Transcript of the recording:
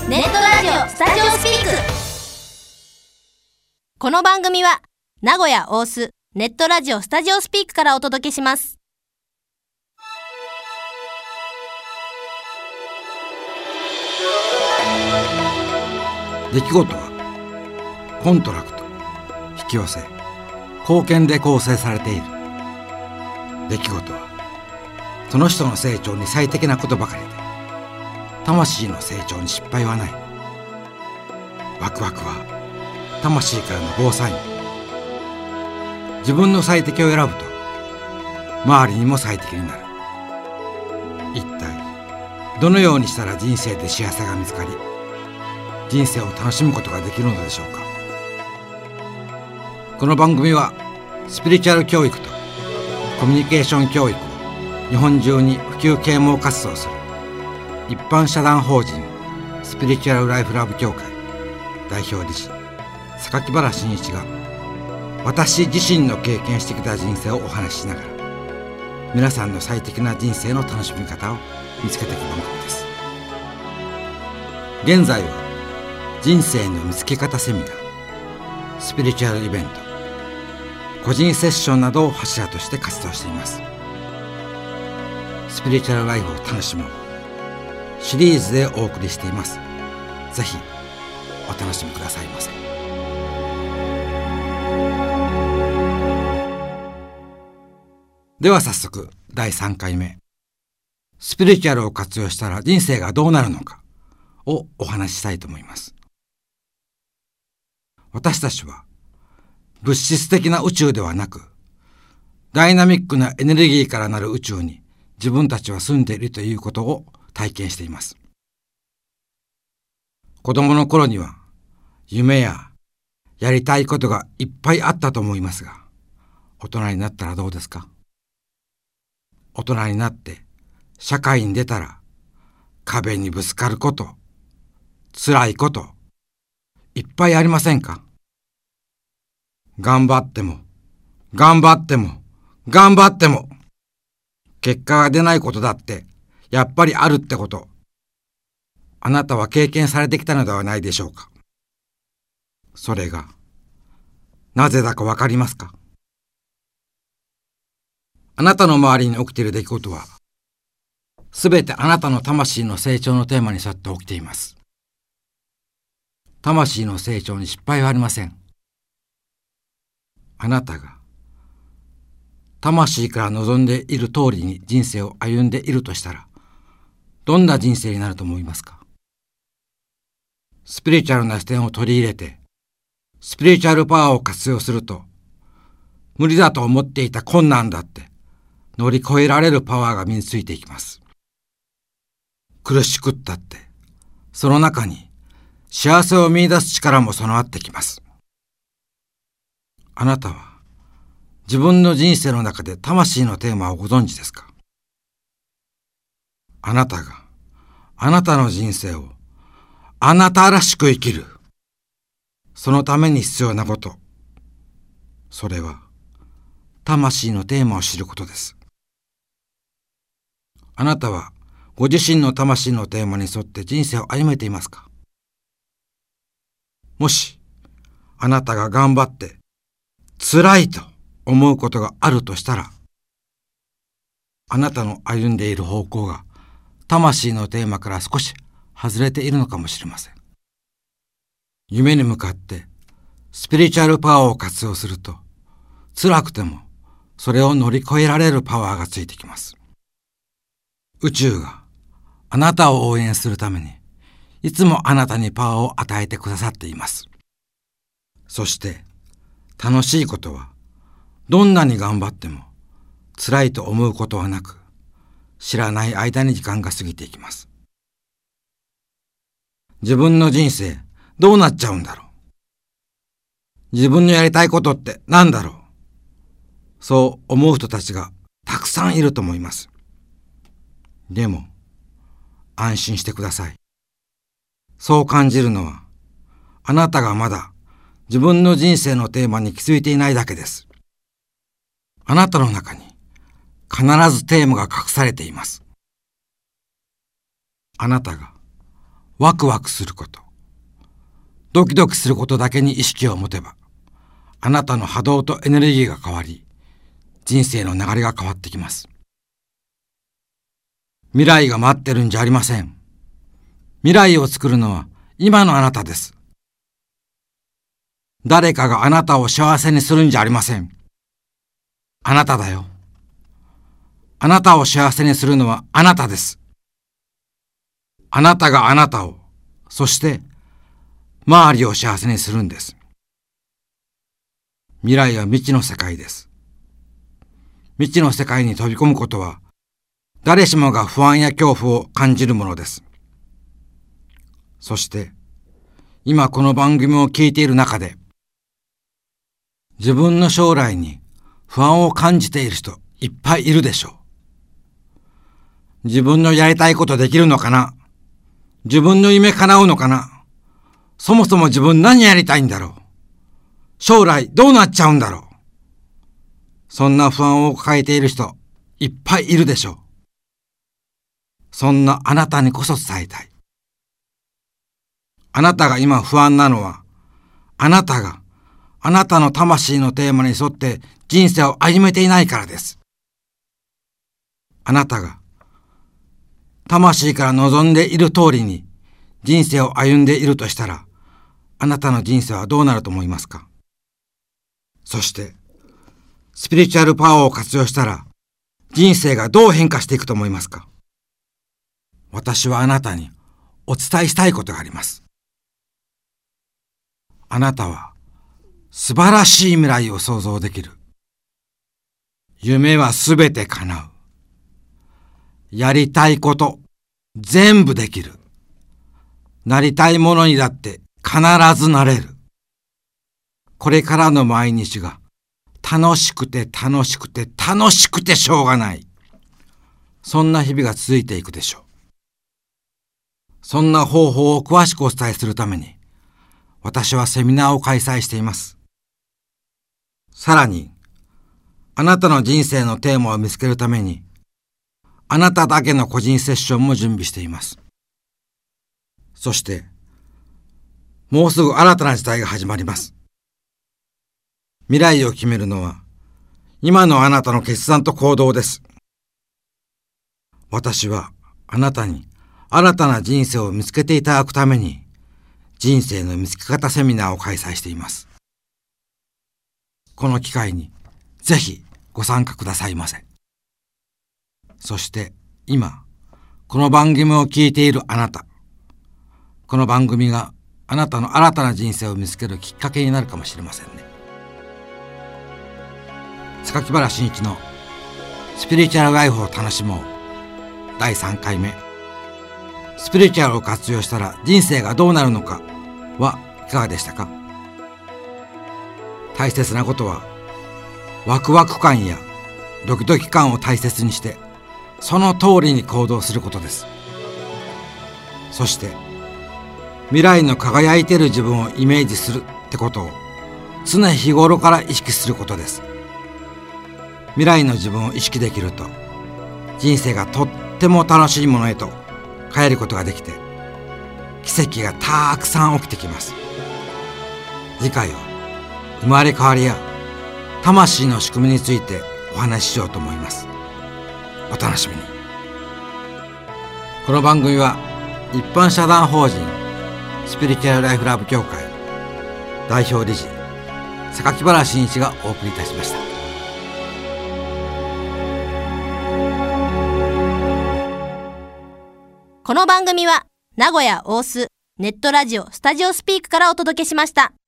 ネットラジオスタジオスピーク。この番組は名古屋大須ネットラジオスタジオスピークからお届けします。 出来事はコントラクト、引き寄せ、貢献で構成されている。出来事はその人の成長に最適なことばかりで、魂の成長に失敗はない。ワクワクは魂からのゴーサイン。自分の最適を選ぶと周りにも最適になる。一体どのようにしたら人生で幸せが見つかり、人生を楽しむことができるのでしょうか。この番組はスピリチュアル教育とコミュニケーション教育を日本中に普及啓蒙活動する一般社団法人スピリチュアルライフラブ協会代表理事榊原真一が、私自身の経験してきた人生をお話ししながら、皆さんの最適な人生の楽しみ方を見つけていく番組です。現在は人生の見つけ方セミナー、スピリチュアルイベント、個人セッションなどを柱として活動しています。スピリチュアルライフを楽しもうシリーズでお送りしています。ぜひお楽しみくださいませ。では早速第3回目、スピリチュアルを活用したら人生がどうなるのかをお話ししたいと思います。私たちは物質的な宇宙ではなく、ダイナミックなエネルギーからなる宇宙に自分たちは住んでいるということを体験しています。子供の頃には夢ややりたいことがいっぱいあったと思いますが、大人になったらどうですか？大人になって社会に出たら、壁にぶつかること、辛いこと、いっぱいありませんか？頑張っても、頑張っても、頑張っても、結果が出ないことだってやっぱりあるってこと、あなたは経験されてきたのではないでしょうか。それがなぜだかわかりますか？あなたの周りに起きている出来事は、すべてあなたの魂の成長のテーマに沿って起きています。魂の成長に失敗はありません。あなたが魂から望んでいる通りに人生を歩んでいるとしたら、どんな人生になると思いますか？スピリチュアルな視点を取り入れて、スピリチュアルパワーを活用すると、無理だと思っていた困難だって乗り越えられるパワーが身についていきます。苦しくったって、その中に幸せを見出す力も備わってきます。あなたは自分の人生の中で魂のテーマをご存知ですか？あなたがあなたの人生をあなたらしく生きる、そのために必要なこと、それは魂のテーマを知ることです。あなたはご自身の魂のテーマに沿って人生を歩めていますか？もしあなたが頑張って辛いと思うことがあるとしたら、あなたの歩んでいる方向が魂のテーマから少し外れているのかもしれません。夢に向かってスピリチュアルパワーを活用すると、辛くてもそれを乗り越えられるパワーがついてきます。宇宙があなたを応援するために、いつもあなたにパワーを与えてくださっています。そして楽しいことは、どんなに頑張っても辛いと思うことはなく、知らない間に時間が過ぎていきます。自分の人生どうなっちゃうんだろう。自分のやりたいことって何だろう。そう思う人たちがたくさんいると思います。でも安心してください。そう感じるのは、あなたがまだ自分の人生のテーマに気づいていないだけです。あなたの中に必ずテーマが隠されています。あなたがワクワクすること、ドキドキすることだけに意識を持てば、あなたの波動とエネルギーが変わり、人生の流れが変わってきます。未来が待ってるんじゃありません。未来を作るのは今のあなたです。誰かがあなたを幸せにするんじゃありません。あなただよ。あなたを幸せにするのはあなたです。あなたがあなたを、そして周りを幸せにするんです。未来は未知の世界です。未知の世界に飛び込むことは、誰しもが不安や恐怖を感じるものです。そして、今この番組を聞いている中で、自分の将来に不安を感じている人いっぱいいるでしょう。自分のやりたいことできるのかな？自分の夢叶うのかな？そもそも自分何やりたいんだろう？将来どうなっちゃうんだろう？そんな不安を抱えている人いっぱいいるでしょう。そんなあなたにこそ伝えたい。あなたが今不安なのは、あなたがあなたの魂のテーマに沿って人生を歩めていないからです。あなたが魂から望んでいる通りに人生を歩んでいるとしたら、あなたの人生はどうなると思いますか？そして、スピリチュアルパワーを活用したら、人生がどう変化していくと思いますか？私はあなたにお伝えしたいことがあります。あなたは素晴らしい未来を想像できる。夢はすべて叶う。やりたいこと全部できる。なりたいものにだって必ずなれる。これからの毎日が楽しくて楽しくて楽しくてしょうがない。そんな日々が続いていくでしょう。そんな方法を詳しくお伝えするために、私はセミナーを開催しています。さらに、あなたの人生のテーマを見つけるために、あなただけの個人セッションも準備しています。そして、もうすぐ新たな時代が始まります。未来を決めるのは、今のあなたの決断と行動です。私はあなたに新たな人生を見つけていただくために、人生の見つけ方セミナーを開催しています。この機会にぜひご参加くださいませ。そして今、この番組を聞いているあなた、この番組があなたの新たな人生を見つけるきっかけになるかもしれませんね。榊原真一のスピリチュアルライフを楽しもう第3回目、スピリチュアルを活用したら人生がどうなるのかはいかがでしたか？大切なことはワクワク感やドキドキ感を大切にしてその通りに行動することです。そして未来の輝いている自分をイメージするってことを常日頃から意識することです。未来の自分を意識できると人生がとっても楽しいものへと変えることができて奇跡がたくさん起きてきます。次回は生まれ変わりや魂の仕組みについてお話ししようと思います。お楽しみに。この番組は一般社団法人スピリチュアルライフラブ協会代表理事榊原真一がお送りいたしました。 この番組は名古屋大須ネットラジオスタジオスピークからお届けしました。